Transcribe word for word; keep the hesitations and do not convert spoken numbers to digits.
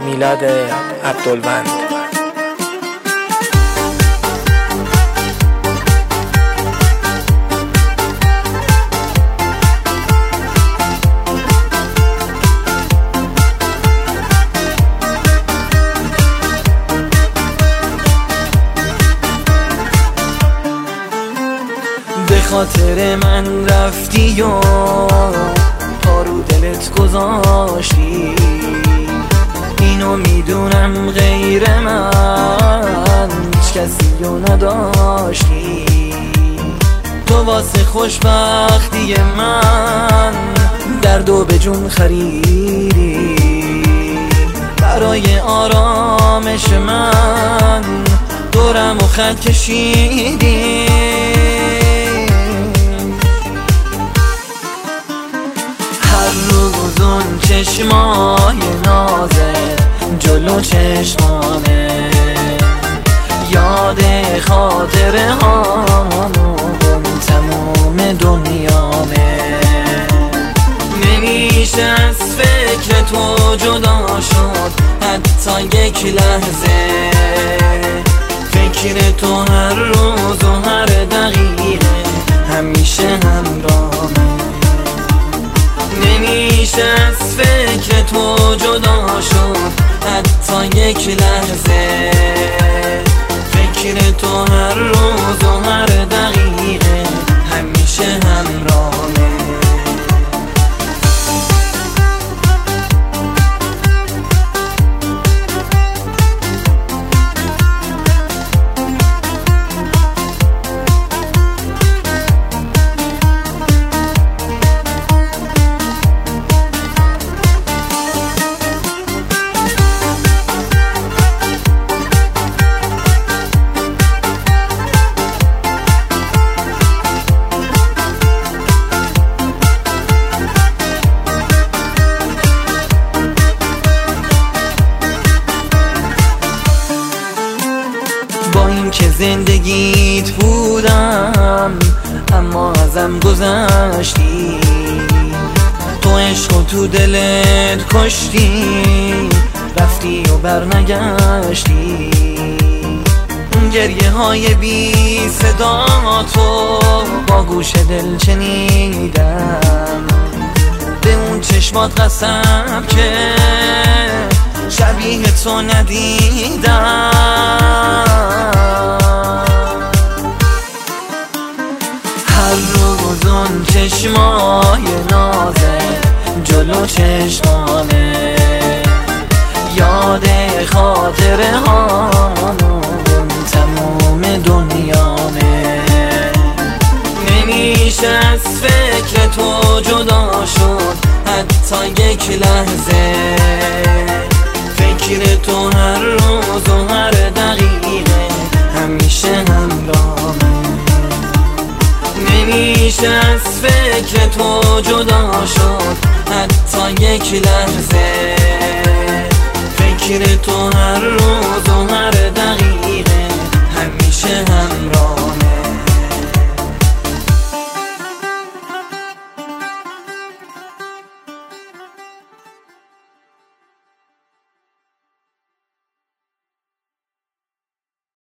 میلاد عبدالوند. به خاطر من رفتی و پارو دلت گذاشتی، اینو میدونم غیر من هیچ کسی رو نداشتی. تو واسه خوشبختی من دردو به جون خریدی، برای آرامش من دورم و خط کشیدی. هر روز اون چشمای نازت جلو چشمانه، یاد خاطره هامون تموم دنیامه. نمیشه از فکر تو جدا شد حتی یک لحظه، فکر تو هر روز و هر دقیقه همیشه همراهمه. نمیشه از فکر تو جدا شد حتی یک لحظه، فکر تو هر روز و هر دقیقه همیشه همراهمه. با این که زندگیت بودم اما ازم گذشتی، تو عشق و تو دلت کشتی، رفتی و برنگشتی. گریه های بی صدا تو با گوش دل شنیدم، به اون چشمات قسم که شبیه تو ندیدم. هر روز اون چشمای نازت جلو چشمانه، یاد خاطره هامون تموم دنیامه. نمیشه از فکر تو جدا شد حتی یک لحظه، فکر تو هر روز و هر دقیقه همیشه همراهمه. نمیشه از فکر تو جدا شد حتی یک لحظه، فکر تو هر روز و هر دقیقه همیشه همراهمه.